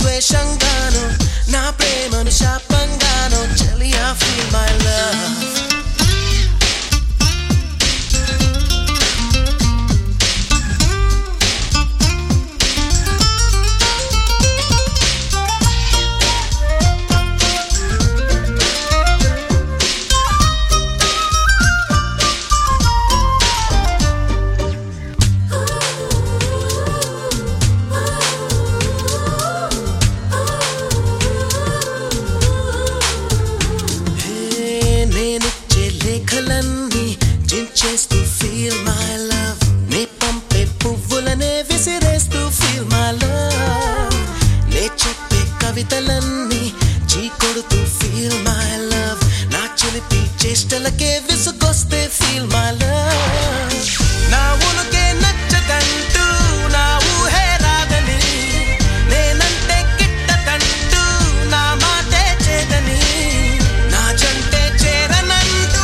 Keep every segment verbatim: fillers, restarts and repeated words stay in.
ద్వేషంగాను నా ప్రేమను శాపంగాను చెలియా feel my love. To feel my love ne pampe puvvulane visirestu feel my love ne cheppe kavitalanni cheekodutu feel my love na chilipi chestalake visugoste feel my love na unuke nachchadantu na uhe radani nenante kittadantu na maate chedani na jante cheranantu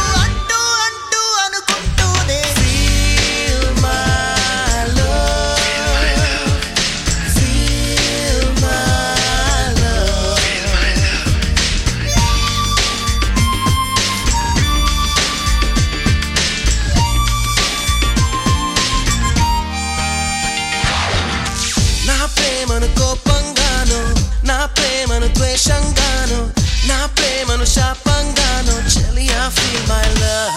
ద్వేషంగాను నా ప్రేమను శాపంగాను చెలియా feel my love.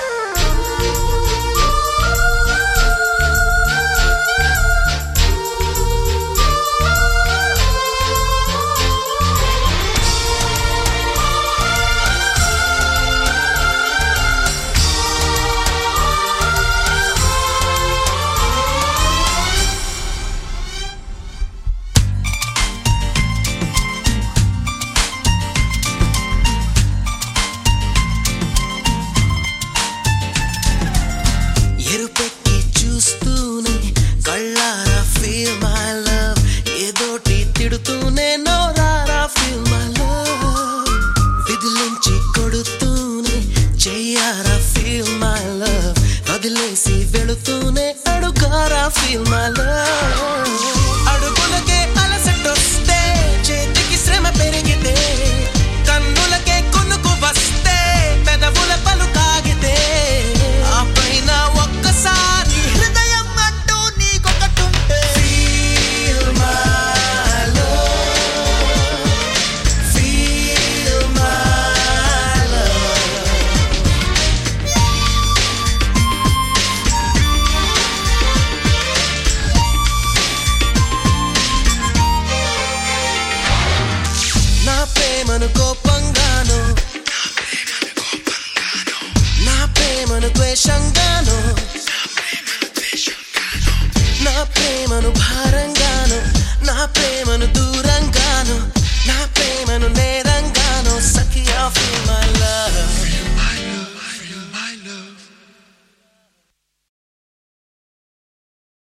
ఎరుపెక్కి చూస్తూనే కళ్ళారా feel my love ఏదోటి తిడుతూనే నోరారా feel my love విదిలించి కొడుతూనే చెయ్యారా feel my love వదిలేసి వెళుతూనే అడుగారా feel my love అడుగులకే అలసటొస్తే చేతికి శ్రమ పెరిగితే కన్నులకే కొనుకు వస్తే పెదవుల పలుకాగితే ఆ పైన ఒక్కసారి హృదయం అంటూ నీకొకటుంటే feel my love feel my love నా ప్రేమను కోపంగాను నా ప్రేమను ద్వేషంగాను నా ప్రేమను భారంగాను నా ప్రేమను దూరంగాను నా ప్రేమను నేరంగాను సఖియా feel my love.